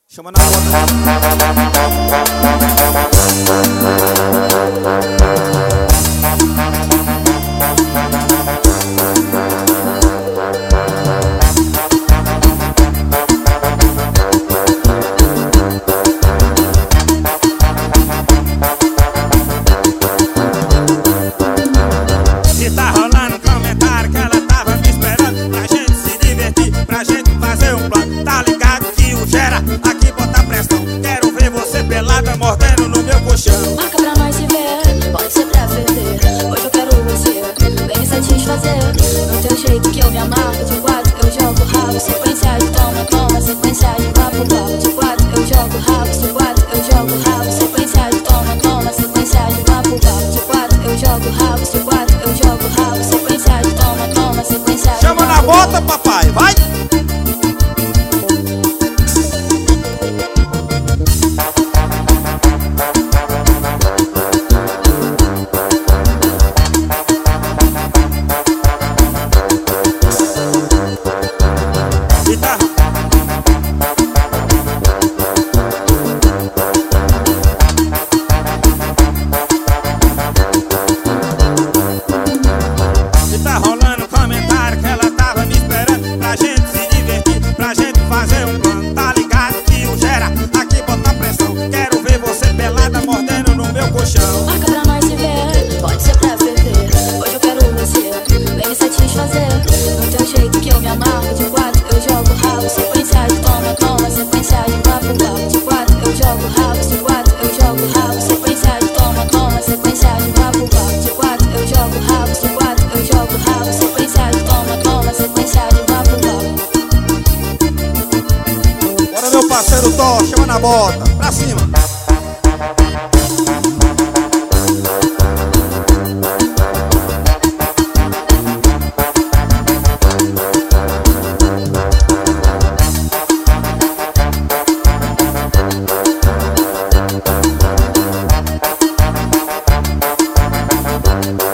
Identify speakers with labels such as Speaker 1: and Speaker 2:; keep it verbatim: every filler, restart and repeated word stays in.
Speaker 1: Chama na bota.
Speaker 2: E tá rolando comentário que ela tava me esperando pra gente se divertir, pra gente fazer um plano. Tá ligado que o gera aqui bota pressão. Quero ver você pelada mordendo no meu colchão.
Speaker 3: Marca pra nós se ver, pode ser pra perder. Hoje eu quero você, vem me satisfazer. No teu jeito que eu me amarro, de quatro eu jogo rabo. Sequência de toma, toma, sequência de papo, papo. De quatro eu jogo rabo, de quatro eu jogo rabo. Sequência de toma, toma, sequência de papo, papo. De quatro eu jogo rabo, de quatro eu jogo rabo. Sequência de toma, toma, sequência de
Speaker 1: Chama na bota, papai, vai!
Speaker 2: E tá E tá rolando comentário que ela tava me esperando pra gente se divertir, pra gente fazer um plano. Tá ligado que o gera aqui bota pressão. Quero ver você pelada mordendo no meu colchão.
Speaker 3: Marca pra nós se ver, pode ser pra perder. Hoje eu quero você, vem me satisfazer. No teu jeito que eu me amarro, de quatro eu jogo rabo. Sequência de toma, toma, sequência de papo, papo. De quatro eu jogo rabo, de quatro eu jogo rabo. Sequência de toma, toma, sequência de papo, papo. De quatro eu jogo rabo, de quatro eu jogo rabo. Sequência de toma, toma, sequência de papo, papo.
Speaker 1: Bora, meu parceiro Tó, chama na bota, pra cima.